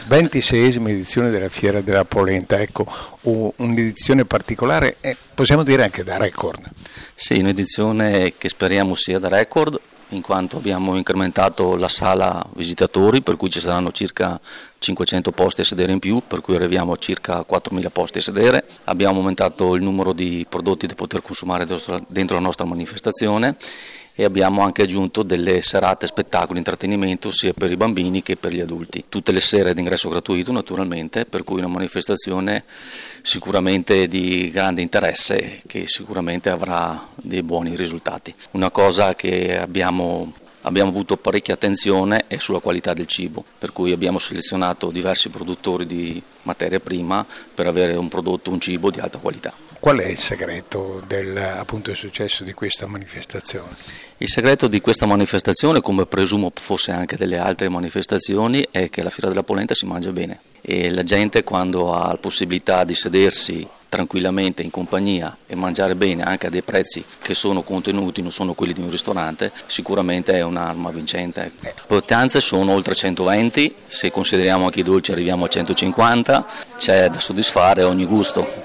26esima edizione della Fiera della Polenta, ecco, un'edizione particolare e possiamo dire anche da record. Sì, un'edizione che speriamo sia da record, in quanto abbiamo incrementato la sala visitatori, per cui ci saranno circa 500 posti a sedere in più, per cui arriviamo a circa 4.000 posti a sedere. Abbiamo aumentato il numero di prodotti da poter consumare dentro la nostra manifestazione e abbiamo anche aggiunto delle serate spettacolo intrattenimento sia per i bambini che per gli adulti. Tutte le sere ad ingresso gratuito naturalmente, per cui una manifestazione sicuramente di grande interesse che sicuramente avrà dei buoni risultati. Una cosa che abbiamo avuto parecchia attenzione è sulla qualità del cibo, per cui abbiamo selezionato diversi produttori di materia prima per avere un cibo di alta qualità. Qual è il segreto del successo di questa manifestazione? Il segreto di questa manifestazione, come presumo fosse anche delle altre manifestazioni, è che alla Fiera della Polenta si mangia bene e la gente, quando ha la possibilità di sedersi tranquillamente in compagnia e mangiare bene anche a dei prezzi che sono contenuti, non sono quelli di un ristorante, sicuramente è un'arma vincente. Le pietanze sono oltre 120, se consideriamo anche i dolci arriviamo a 150, c'è da soddisfare ogni gusto.